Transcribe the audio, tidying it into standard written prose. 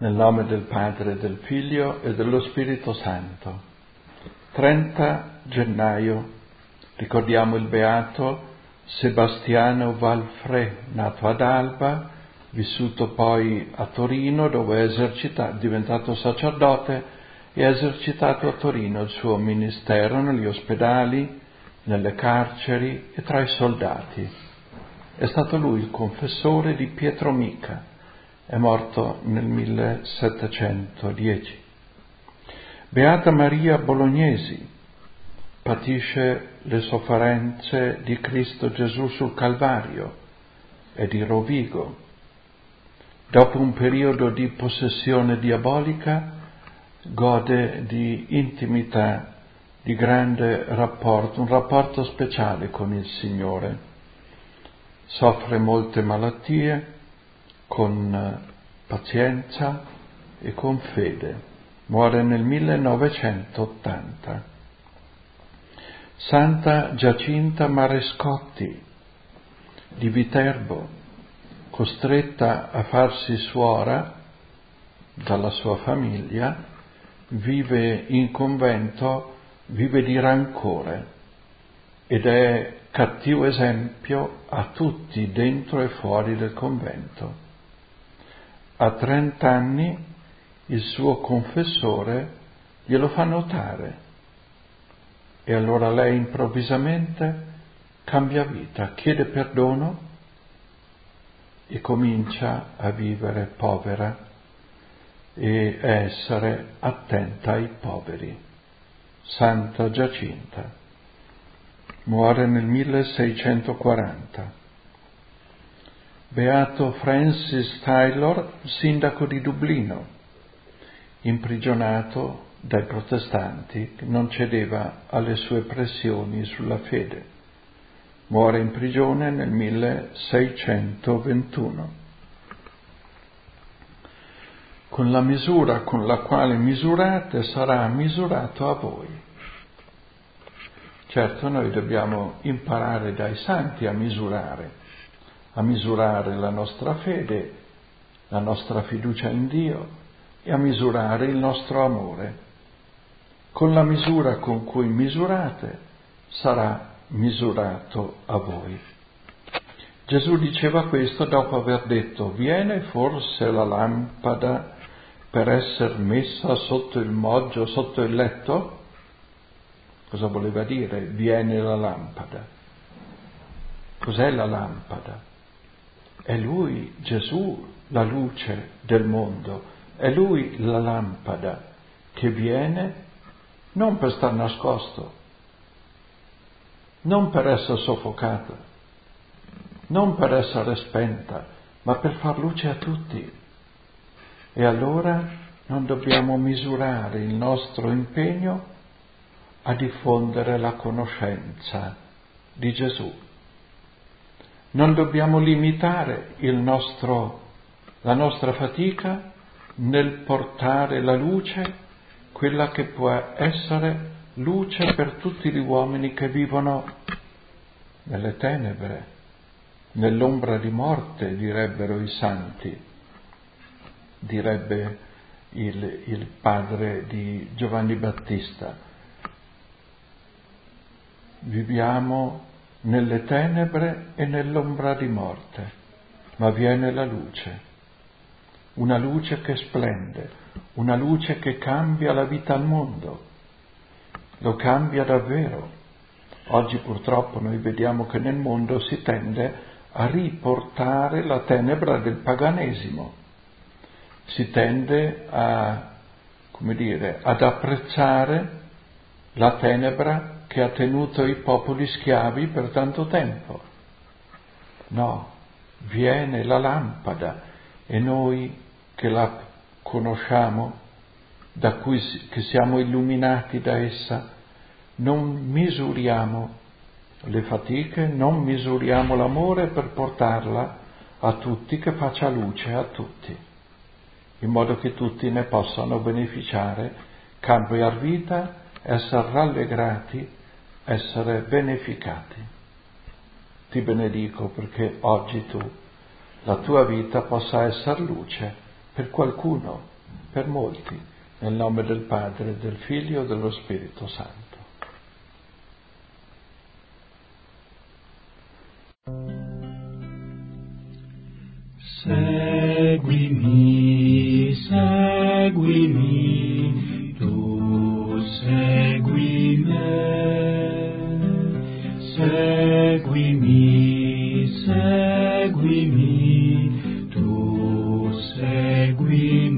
Nel nome del Padre, del Figlio e dello Spirito Santo. 30 gennaio ricordiamo il beato Sebastiano Valfrè, nato ad Alba, vissuto poi a Torino, dove è diventato sacerdote e ha esercitato a Torino il suo ministero negli ospedali, nelle carceri e tra i soldati. È stato lui il confessore di Pietro Mica. È morto nel 1710. Beata Maria Bolognesi, patisce le sofferenze di Cristo Gesù sul Calvario e di Rovigo. Dopo un periodo di possessione diabolica, gode di intimità, di grande rapporto, un rapporto speciale con il Signore. Soffre molte malattie, con pazienza e con fede. Muore nel 1980. Santa Giacinta Marescotti di Viterbo, costretta a farsi suora dalla sua famiglia, vive in convento, vive di rancore ed è cattivo esempio a tutti dentro e fuori del convento. A 30 anni il suo confessore glielo fa notare e allora lei improvvisamente cambia vita, chiede perdono e comincia a vivere povera e a essere attenta ai poveri. Santa Giacinta muore nel 1640. Beato Francis Taylor, sindaco di Dublino, imprigionato dai protestanti, che non cedeva alle sue pressioni sulla fede. Muore in prigione nel 1621. Con la misura con la quale misurate sarà misurato a voi. Certo, noi dobbiamo imparare dai santi a misurare la nostra fede, la nostra fiducia in Dio e a misurare il nostro amore. Con la misura con cui misurate sarà misurato a voi. Gesù diceva questo dopo aver detto: viene forse la lampada per essere messa sotto il moggio, sotto il letto? Cosa voleva dire? Viene la lampada. Cos'è la lampada? È Lui, Gesù, la luce del mondo. È Lui la lampada che viene non per star nascosto, non per essere soffocata, non per essere spenta, ma per far luce a tutti. E allora non dobbiamo misurare il nostro impegno a diffondere la conoscenza di Gesù. Non dobbiamo limitare la nostra fatica nel portare la luce, quella che può essere luce per tutti gli uomini che vivono nelle tenebre, nell'ombra di morte, direbbero i santi, direbbe il padre di Giovanni Battista. Viviamo nelle tenebre e nell'ombra di morte, ma viene la luce, una luce che splende, una luce che cambia la vita al mondo, lo cambia davvero. Oggi purtroppo noi vediamo che nel mondo si tende a riportare la tenebra del paganesimo, si tende ad apprezzare la tenebra che ha tenuto i popoli schiavi per tanto tempo. No, viene la lampada e noi che la conosciamo, che siamo illuminati da essa, non misuriamo le fatiche, non misuriamo l'amore per portarla a tutti, che faccia luce a tutti, in modo che tutti ne possano beneficiare, cambiare vita, essere rallegrati, essere beneficati. Ti benedico perché oggi tu, la tua vita possa essere luce per qualcuno per molti, nel nome del Padre, del Figlio e dello Spirito Santo. Seguimi, seguimi, tu segui me. Seguimi, seguimi, tu segui